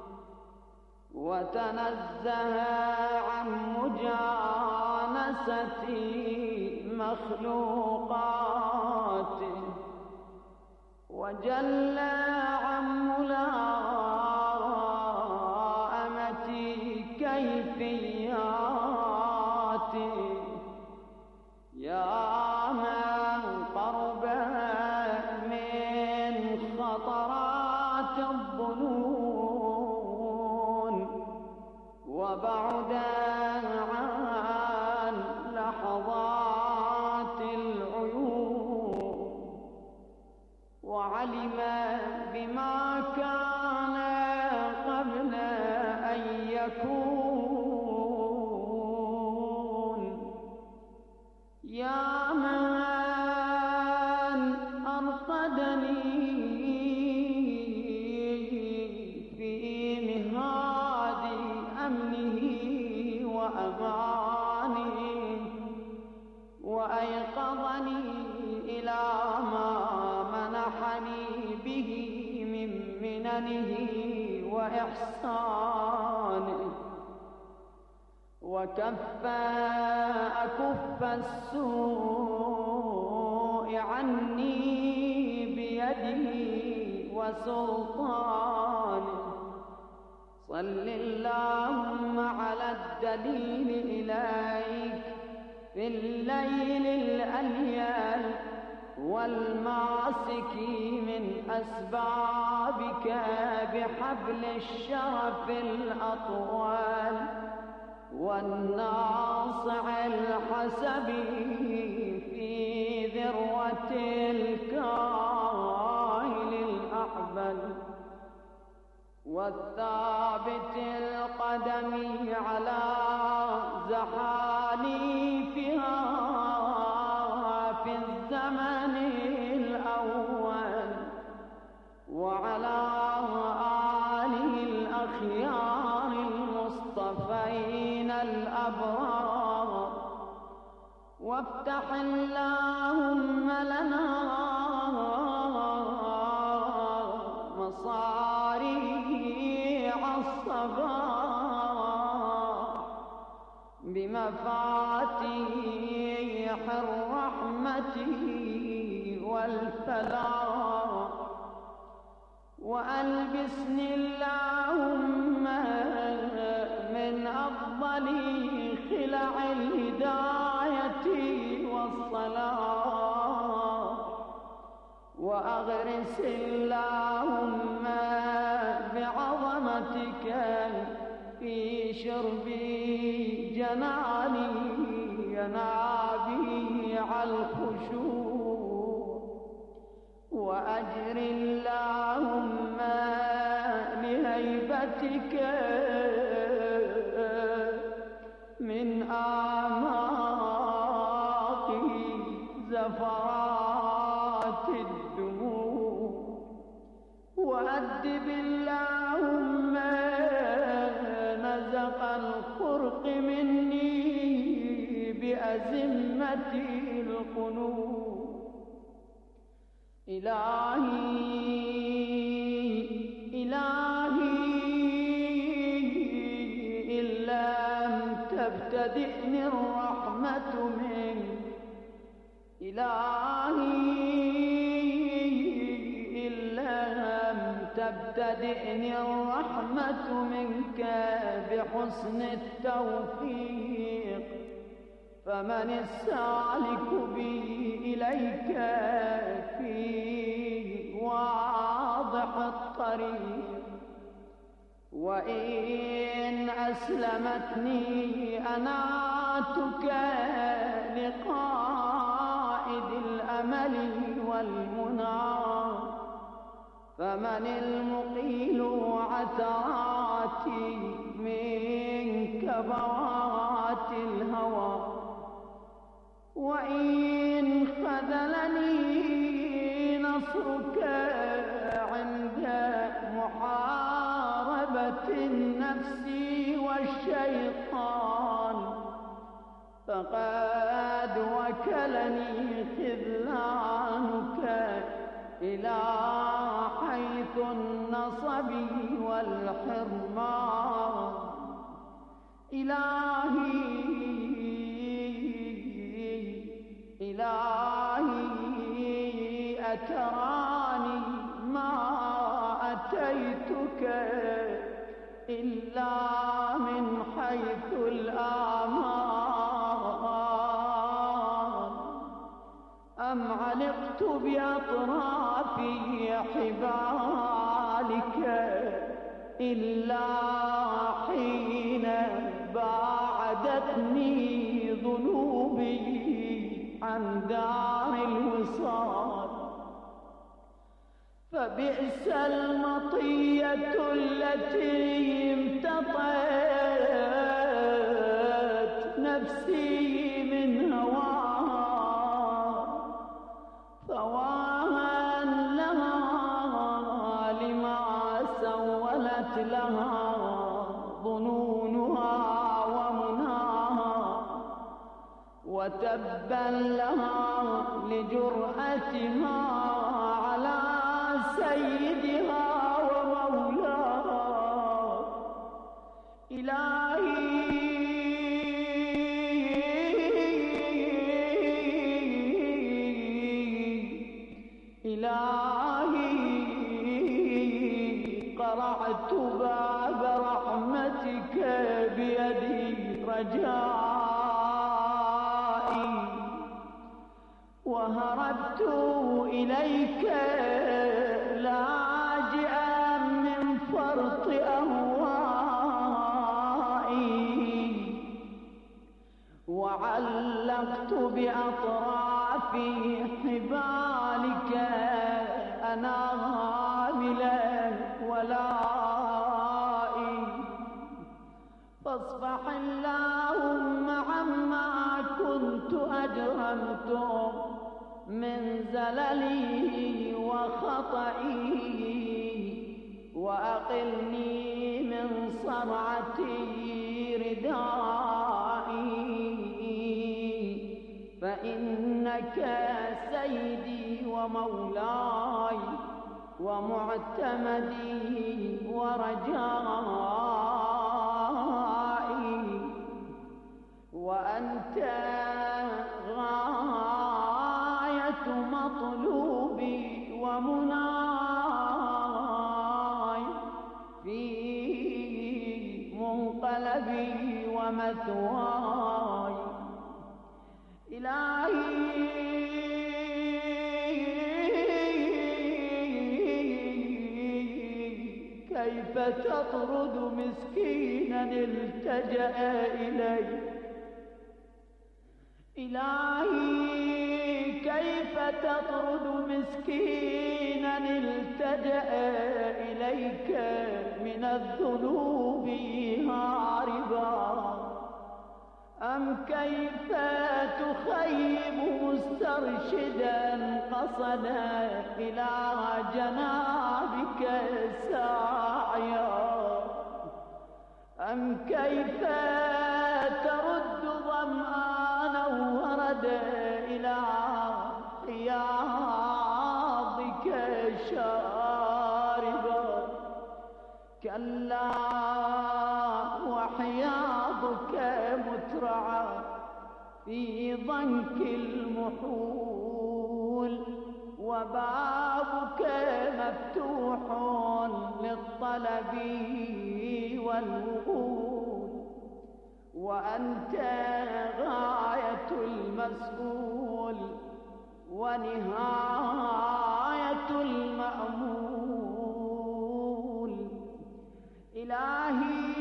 وتنزه عن مجانسة مخلوقاته، وجل عن ملائمة كيفياته، يا من قرب من خطرات الظنون، وبعد عن لحظات العيون، وعلم بما كان قبل أن يكون، يا من أرقدني في مهاد أمنه وأمانه، وأيقظني إلى ما منحني به من مننه وإحسانه، وكف أكف السوء عني بيده وسلطانه. صل اللهم على الدليل إليك في الليل الأليل، والماسك من أسبابك بحبل الشرف الأطول، والناصع الحسبي في ذروة الكاهل الأحبل، والثابت القدم على زحاليفها في الزمن الأول، وعلى آله الأخيار المصطفين الأبرار. وافتح اللهم لنا مصاريع الصباح بمفاتيح الرحمة والفلاح، وألبسني اللهم رحمتك في شربي جناني ينابيع الخشوع وأجر اللهم لهيبتك من أعماقي زفرات الدموع وأدب اللهم نزق الخرق مني بأزمة القنوع إلهي إلهي إن لم تبتدئني الرحمة منك إلهي إن لم تبتدئني الرحمة منك بحسن التوفيق فمن السالك بي إليك في واضح الطريق وإن أسلمتني أناتك لقائد الأمل والمنى فمن المقيل عثراتي من كبوات الهوى وإن خذلني نصرك عند محاربة النفس والشيطان فقد وكلني خذلانك إلى حيث النصب والحرمان إلهي إلهي أتراني ما أتيتك إلا من حيث الآمان أم علقت بأطراف حبالك إلا حين باعدتني ذنوبي عن دار الوصال فبئس المطية التي امتطت نفسي من هواها فواها لها لما سولت لها ظنونها ومناها وتبا لها لجرأتها على سيدها ومولاها إلهي إلهي قرعت باب رحمتك بيدي رجائي وهربت إليك لاجئا من فرط أهوائي وعلقت بأطراف حبالك أناملا ولائي فاصفح اللهم عما كنت أجرمت من زللي وخطئي وأقلني من صرعتي ردائي فإنك سيدي ومولاي ومعتمدي ورجائي وأنت غاية مطلوبي ومناي في منقلبي ومثواي إلهي كيف كيف تطرد مسكينا التجأ إليك إلهي كيف تطرد مسكينا التجأ إليك من الذنوب هاربا أم كيف تخيب مسترشدا قصدا إلى جنابك ساعيا أم كيف ترد ظمآنا وردا إلى حياضك شاربا كلا وحياضك مترعى في ضنك المحول وبابك مفتوح للطلب والوصول وأنت غاية المسؤول ونهاية المأمول إلهي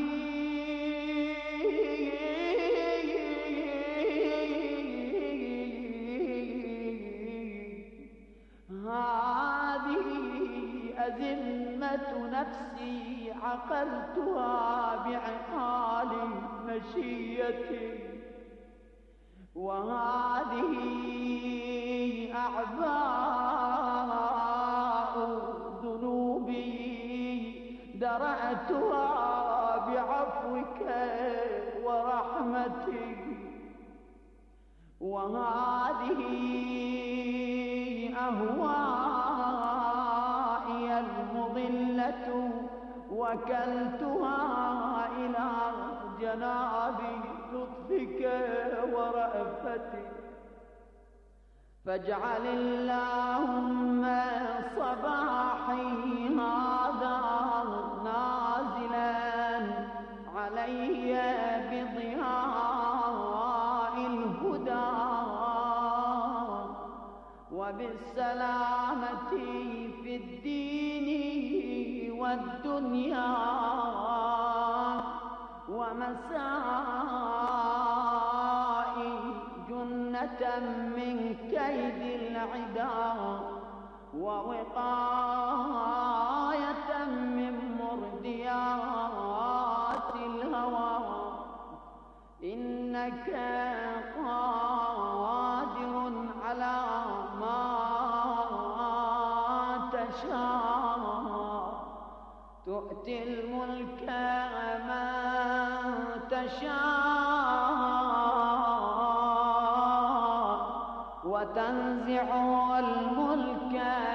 هذه أزمة نفسي عقلتها بعقال مشيتي وهذه أعباء ذنوبي درأتها بعفوك ورحمتك وهذه أهوائي المضلة وكلتها إلى جناب لطفك ورأفتك فاجعل اللهم صباحي هذا نازلا علي بضياء الهدى وبالسلامة في الدين والدنيا ومسائي جنة من كيد العدا ووقاية من مرديات الهوى إنك قادر على ما تشاء تؤتي الملك من تشاء وتنزع الملك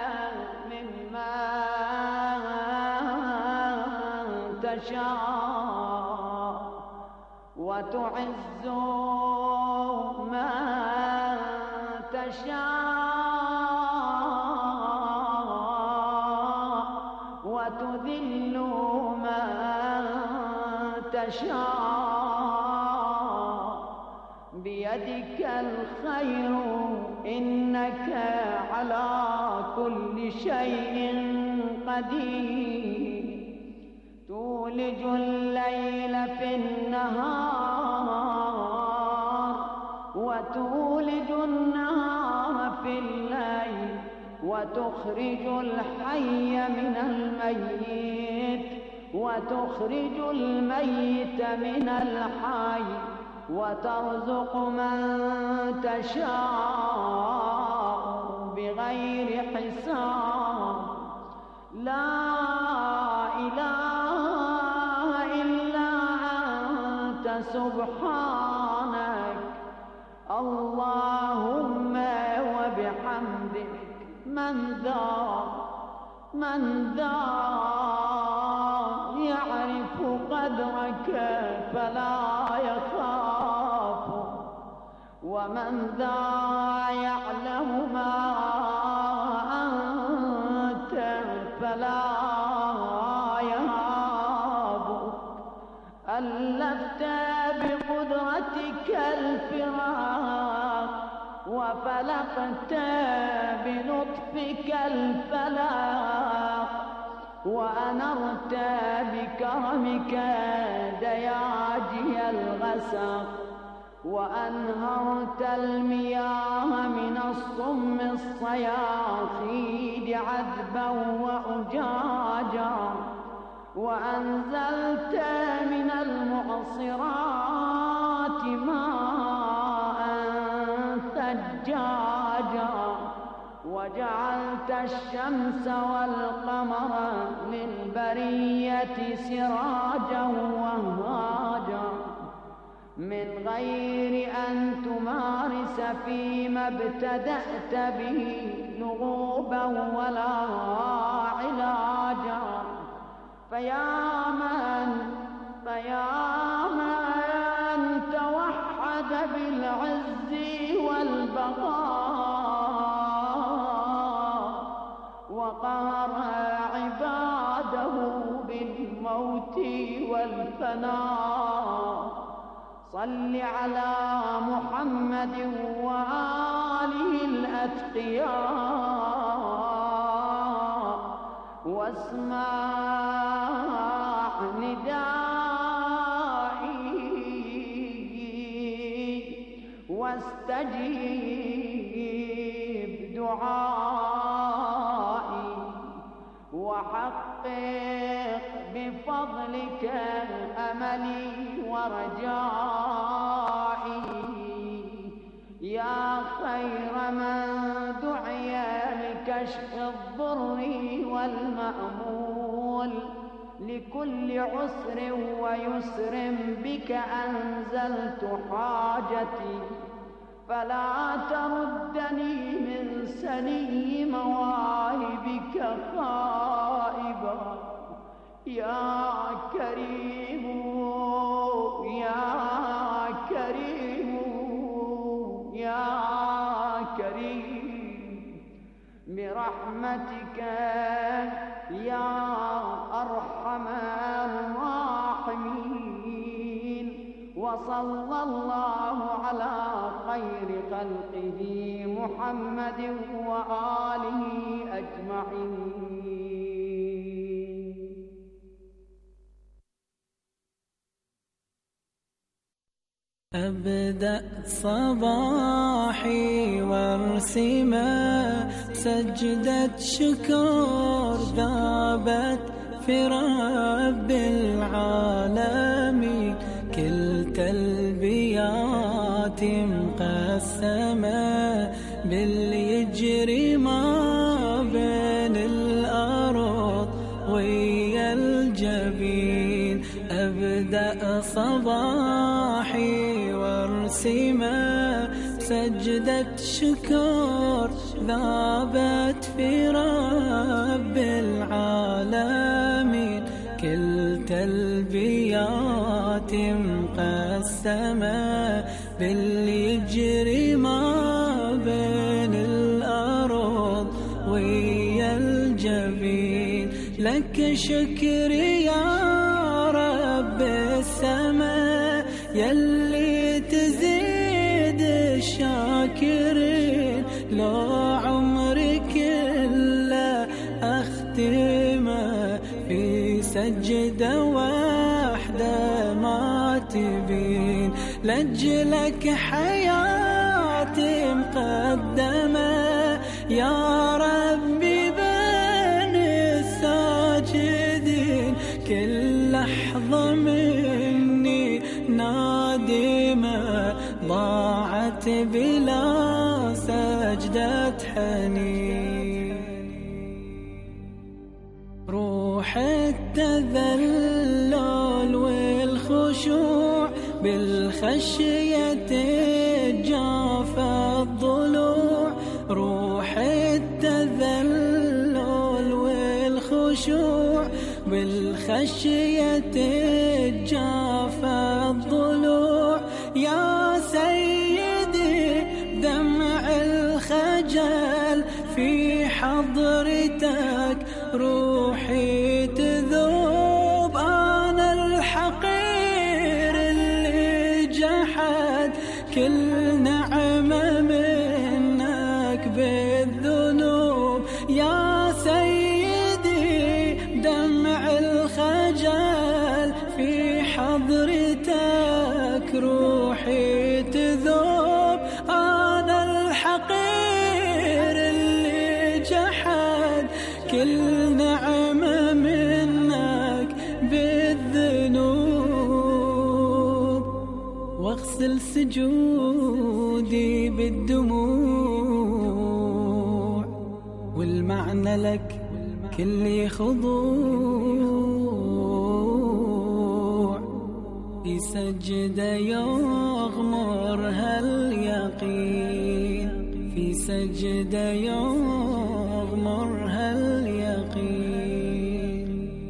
ممن تشاء وتعز من تشاء وتذل من تشاء بيدك الخير إنك على كل شيء قدير تولج الليل في النهار وتولج النهار في الليل وتخرج الحي من الميت وتخرج الميت من الحي وترزق من تشاء بغير حساب لا إله إلا أنت سبحانك اللهم وبحمدك من ذا من ذا يعرف قدرك فلا يخاف ومن ذا يعلم ما أنت فلا يهاب ألفت بقدرتك الفراق وفلقت بلطفك الفلاق وأنرت بكرمك دياجي الغسق وأنهرت المياه من الصم الصياصيد عذبا وأجاجا وأنزلت من المعصرات ماء ثجاجا وجعلت الشمس والقمر للبرية سراجا وهاجا من غير أن تمارس فيما ابتدأت به لغوبا ولا علاجا فيا من فيا من توحد بالعز والبقاء وقهر عباده بالموت والفناء صل على محمد وآله الأتقياء واسمع ندائي واستجيب دعائي وحقق بفضلك أملي ورجائي يا خير من دعي لكشف الضر والمأمول لكل عسر ويسر بك أنزلت حاجتي فلا تردني من سني مواهبك خائبا يا كريم يا كريم يا كريم برحمتك يا أرحم الراحمين وصلى الله على خير خلقه محمد وآله أجمعين. أبدأ صباحي وارسمه سجدة شكر ذابت في رب العالمين كل تلبيات مقسمة باللي يجري ما بين الأرض ويا الجبين أبدأ صباحي وارسمه سجدة شكر ذابت في رب العالمين كل تلبيات مقسمة باللي يجري ما بين الأرض ويا الجبين لك شكري يا رب السماء يلي تزيد الشاكرين لو عمري كله أختمه في سجدة واحدة ما تبين لأجلك حياتي مقدمة يا ربي بين الساجدين كل لحظة مني نادمة ضاعت بلا سجدة حنين روح التذلل والخشوع بالخشية جاف الضلوع روح التذلل والخشوع بالخشية جاف الضلوع يا سيدي دمع الخجل في حضرتك روحي تذوب أنا الحقير اللي جحد كل نعمة منك بالذنوب يا سيدي دمع بحضرتك روحي تذوب. أنا الحقير اللي جحد كل نعمة منك بالذنوب، واغسل سجودي بالدموع، والمعنى لك كل خضوع. في سجدة يغمرها اليقين، في سجدة يغمرها اليقين.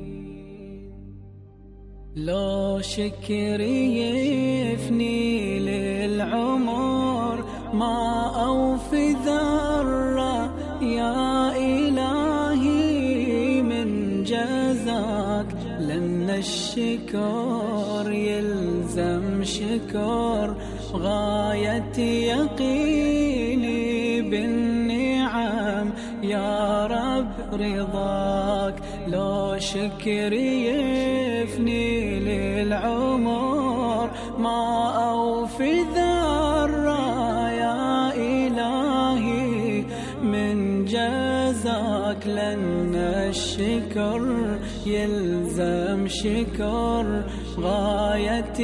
لو شكر يفني للعمر ما أوفي ذرة يا إلهي من جزاك، لأن الشكر يلزم شكر غاية يقيني بالنعم يا رب رضاك. لو شكر يفني للعمر ما أوفي ذرة يا إلهي من جزاك، لأن الشكر يلزم شكر غاية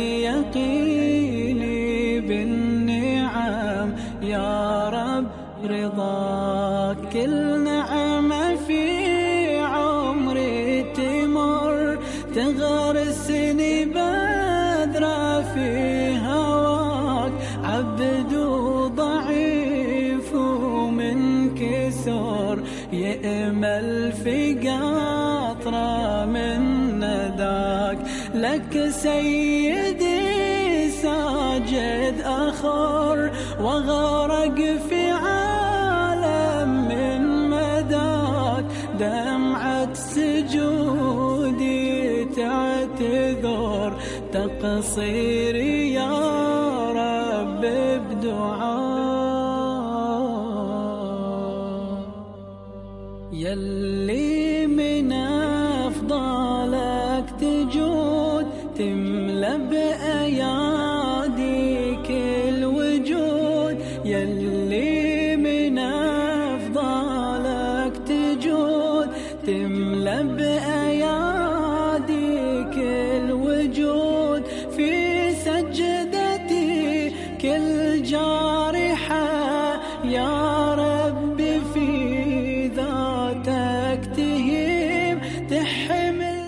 يقيني بالنعم يا رب رضاك. كل نعمة في عمري تمر تغرسني بذرة في هواك، عبد ضعيف ومنكسر يأمل في قطرة من نداك. لك سيدي ساجد أخر وغرق في عالم من مداك، دمعة سجودي تعتذر تقصيري يا رب بدعاء. يلي من أفضالك تجود تملأ بأياديك الوجود، يلي من أفضالك تجود تملأ بأياديك الوجود. في سجدتي كل جارحة يا رب في ذاتك تهيم تحمل.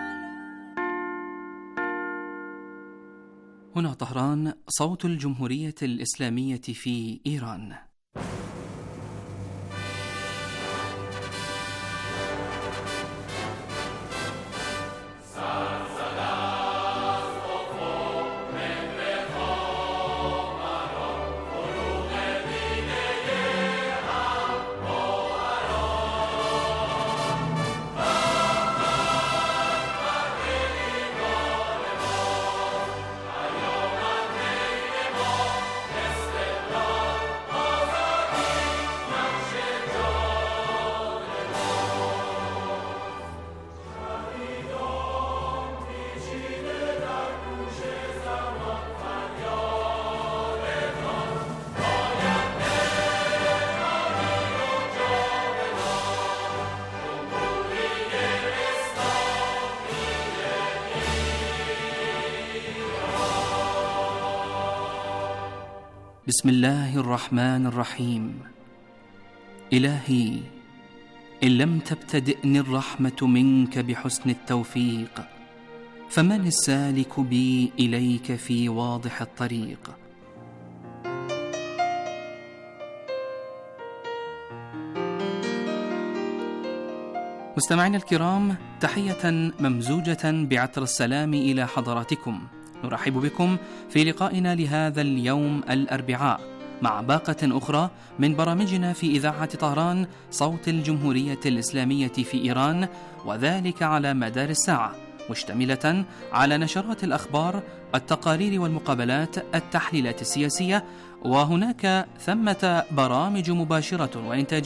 هنا طهران، صوت الجمهورية الإسلامية في إيران. بسم الله الرحمن الرحيم. إلهي، إن لم تبتدئني الرحمة منك بحسن التوفيق، فمن السالك بي إليك في واضح الطريق؟ مستمعينا الكرام، تحية ممزوجة بعطر السلام إلى حضراتكم. نرحب بكم في لقائنا لهذا اليوم الأربعاء مع باقة أخرى من برامجنا في إذاعة طهران صوت الجمهورية الإسلامية في إيران، وذلك على مدار الساعة، مشتملة على نشرات الأخبار، التقارير والمقابلات، التحليلات السياسية، وهناك ثمة برامج مباشرة وإنتاجية